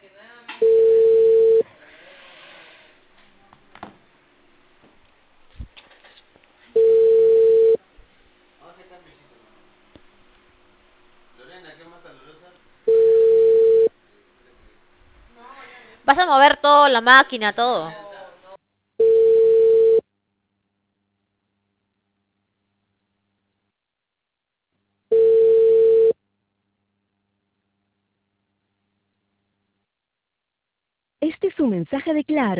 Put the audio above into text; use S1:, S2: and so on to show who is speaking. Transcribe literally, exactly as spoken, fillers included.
S1: Vas a mover todo, la máquina, todo.
S2: Este es un mensaje de Claro.